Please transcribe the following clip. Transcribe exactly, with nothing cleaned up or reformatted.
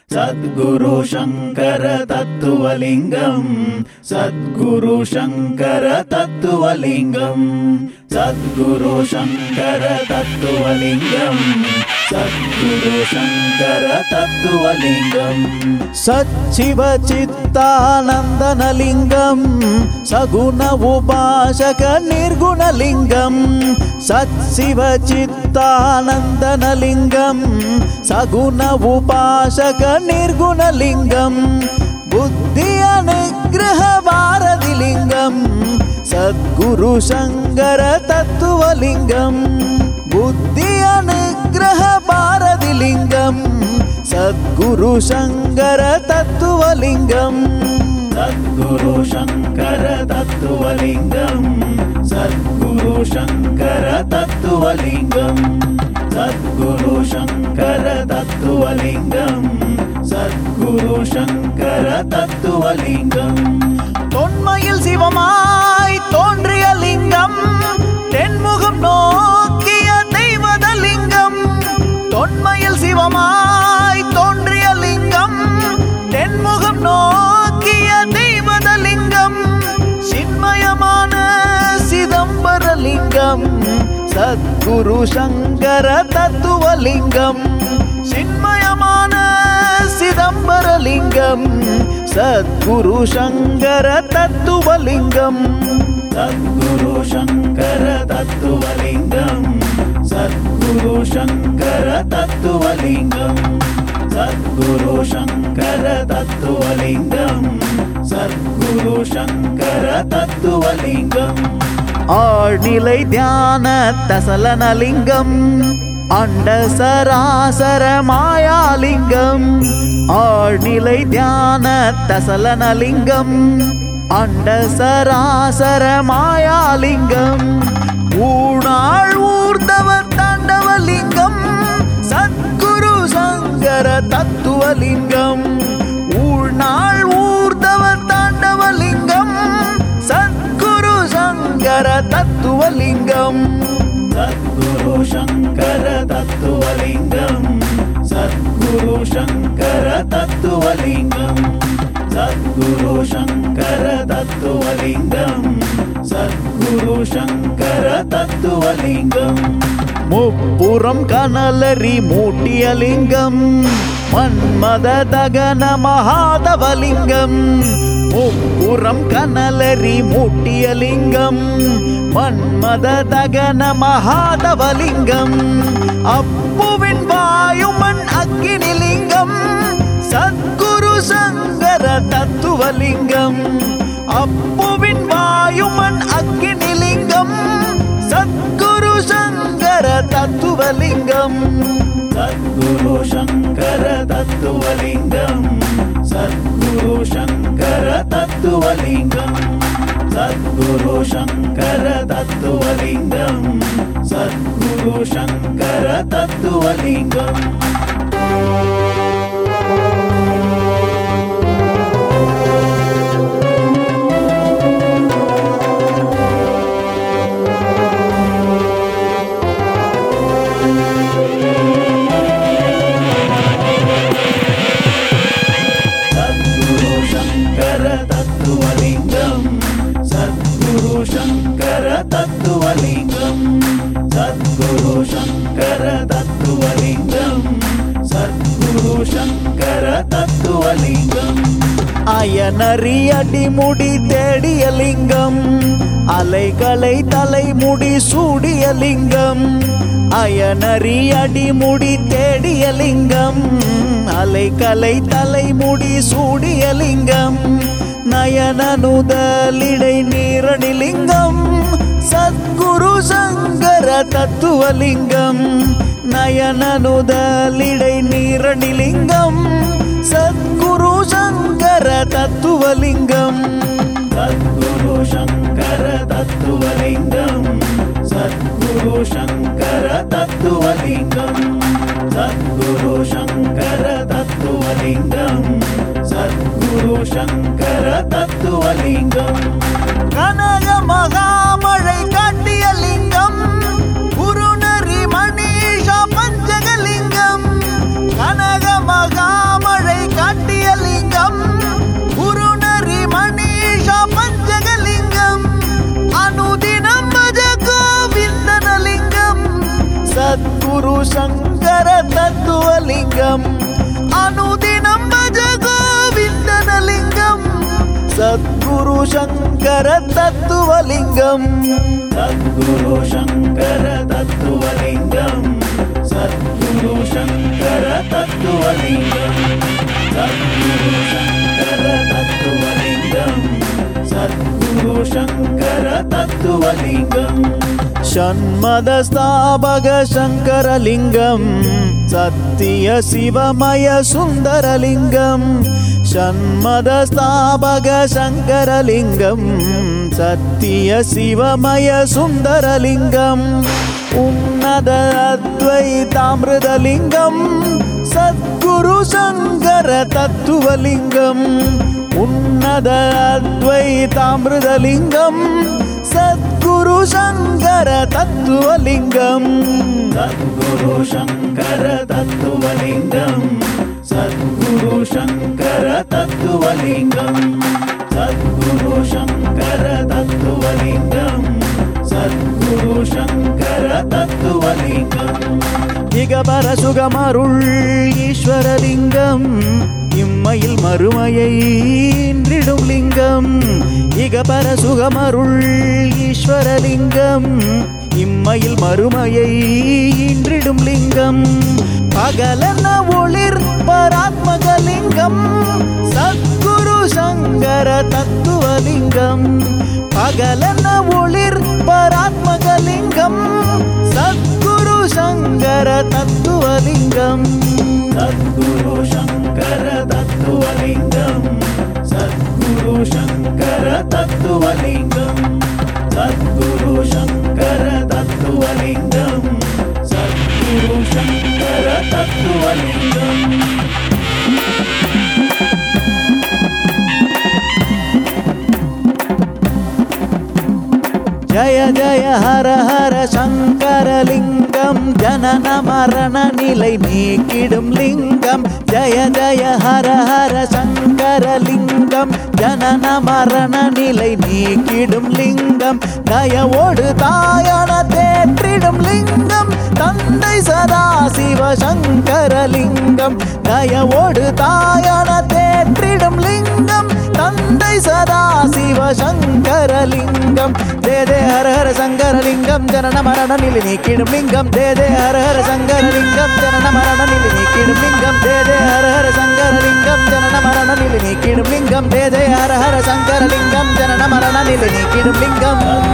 சத்குரு சங்கர தத்துவலிங்கம், சத்குரு சங்கர தத்துவலிங்கம், சத்குரு சங்கர தத்துவலிங்கம், சத்குரு சங்கர தத்துவலிங்கம். சச்சிவ சித்தானந்தனலிங்கம், சகுண உபாசக நிர்குணலிங்கம். சச்சிவ சித்தானந்தனலிங்கம், சகுண உபாசக நிர்குணலிங்கம். புத்தி அனுக்கிரக பாரதிலிங்கம், சத்குரு சங்கர தத்துவலிங்கம். புத்தி அனுக்கிரக பாரதிலிங்கம், சத்குரு சங்கர தத்துவலிங்கம். சத்குரு சங்கர தத்துவலிங்கம், சத்குரு சங்கர தத்துவலிங்கம், சத்குரு சங்கர தத்துவலிங்கம், சத்குரு சங்கர தத்துவலிங்கம். தொன்மையில் சிவமாய் தோன்றிய லிங்கம், தென்முகம் நோக்கிய தெய்வதலிங்கம். தொன்மையில் சிவமாய் தோன்றிய லிங்கம், தென்முகம் நோக்கிய தெய்வதலிங்கம். சின்மயமான சிதம்பரலிங்கம், சத்குரு சங்கர தத்துவலிங்கம். சின்மயமான சிதம்பரலிங்கம், சத்குரு சங்கர தத்துவலிங்கம். சத்குரு சங்கர தத்துவலிங்கம், சத்குரு சங்கர தத்துவலிங்கம், சத்குரு சங்கர தத்துவலிங்கம், சத்குரு சங்கர தத்துவலிங்கம். ஆழ்நிலை தியான தசலனலிங்கம், அண்ட சராசர மாயாலிங்கம். ஆழ்நிலை தியான தசலனலிங்கம், அண்ட சராசர மாயாலிங்கம். ஊனாள் ஊர்தவ தாண்டவலிங்கம், சத்குரு சங்கர தத்துவலிங்கம். ஊழ்நாள் ஊர்தவ தாண்டவலிங்கம், சத்குரு சங்கர தத்துவலிங்கம். சத்குரு சங்கர தத்துவலிங்கம், சத்குரு சங்கர தத்துவலிங்கம், சத்குரு சங்கர தத்துவலிங்கம், சத்குரு சங்கர தத்துவலிங்கம். முப்புறம் கனலரி மூட்டியலிங்கம், மன்மத தகன மகாதவலிங்கம். முப்புறம் கனலரி மூட்டியலிங்கம், மன்மத தகன மகாதவலிங்கம். அப்புவின் வாயுமன் அக்கினிலிங்கம், சத்குரு சங்கர தத்துவலிங்கம். அப்புவின் வாயுமன் அக்கினிலிங்கம், சத்குரு சங்கர தத்துவலிங்கம். சத்குரு சங்கர தத்துவலிங்கம், சத்குரு சங்கர தத்துவலிங்கம், சத்குரு சங்கர தத்துவலிங்கம், சத்குரு சங்கர தத்துவலிங்கம். சத்குரு சங்கர தத்துவலிங்கம், சத்குரு சங்கர தத்துவலிங்கம், சத்குரு சங்கர தத்துவலிங்கம், சத்குரு சங்கர தத்துவலிங்கம். அயனறி அடிமுடி தேடியலிங்கம், அலைகளை தலைமுடி சூடியலிங்கம். அயனறி அடிமுடி தேடியலிங்கம், அலைகளை தலைமுடி சூடியலிங்கம். நயனனுதலிடை நீரணிலிங்கம், சத்குரு சங்கர தத்துவலிங்கம். நயனனுதலிடை நீரணிலிங்கம், சத்குரு சங்கர தத்துவலிங்கம். சத்குரு சங்கர தத்துவலிங்கம், சத்குரு சங்கர தத்துவலிங்கம், சத்குரு சங்கர தத்துவலிங்கம், சத்குரு சங்கர தத்துவலிங்கம். கனக மகாமழை காட்டிய லிங்கம், குருநரி மணீஷா பஞ்சகலிங்கம். கனக மகாமழை சத்குரு சங்கர தத்துவலிங்கம் சத்குரு சங்கர தத்துவலிங்கம் சத்குரு சங்கர தத்துவலிங்கம் சத்குரு சங்கர தத்துவலிங்கம் சத்குரு சங்கர தத்துவலிங்கம் ஷண்மத ஸ்தாபக சங்கரலிங்கம் சத்திய சிவமய சுந்தரலிங்கம் ஷண்மத ஸ்தாபக சங்கரலிங்கம் சத்திய சிவமய சுந்தரலிங்கம் உன்னத அத்வைதாமிருதலிங்கம் சத்குரு சங்கர தத்துவலிங்கம் உன்னத அத்வைதாமிருதலிங்கம் சத்குரு சங்கர தத்துவலிங்கம் சத்குரு சங்கர தத்துவலிங்கம் சத்குரு சங்கர தத்துவலிங்கம் சத்குரு சங்கர தத்துவலிங்கம் சத்குரு சங்கர தத்துவலிங்கம் இகபர சுகமருள் ஈஸ்வரலிங்கம் இம்மையில் மறுமையை இன்றிடும் லிங்கம் இகபர சுகமருள் ஈஸ்வரலிங்கம் இம்மையில் மறுமையை இன்றிடும் லிங்கம் பகலென ஒளிர் பராத்மகலிங்கம் சத்குரு சங்கர தத்துவலிங்கம் பகலென ஒளிர் பராத்மகலிங்கம் சத்குரு சங்கர தத்துவலிங்கம் சத்குரு சங்கர தத்துவலிங்கம் சத்குரு சங்கர தத்துவலிங்கம் சத்குரு சங்கர தத்துவலிங்கம் சத்குரு சங்கர தத்துவலிங்கம் ஜய ஜய ஹர ஹர சங்கரலிங்கம் ஜனன மரண நிலை நீக்கிடும் லிங்கம் ஜய ஜய ஹர ஹர சங்கரலிங்கம் ஜனன மரண நிலை நீக்கிடும் லிங்கம் தயவோடு தாயான தேற்றிடும் லிங்கம் தந்தை சதாசிவ சங்கரலிங்கம் தயவோடு தாயான தேற்றிடும் லிங்கம் தந்தை சதாசிவ சங்கரலிங்கம் தே தே ஹர ஹர சங்கரலிங்கம் ஜனன மரண நிலை நீக்கிடும் லிங்கம் தே தே ஹர ஹர சங்கரலிங்கம் ஜனன மரண நிலை நீக்கிடும் லிங்கம் தே தே ஹர ஹர சங்கரலிங்கம் ஜனன மரண நிலை நீக்கிடும் லிங்கம் தே தே ஹர ஹர சங்கரலிங்கம் ஜனன மரண நிலை நீக்கிடும் லிங்கம்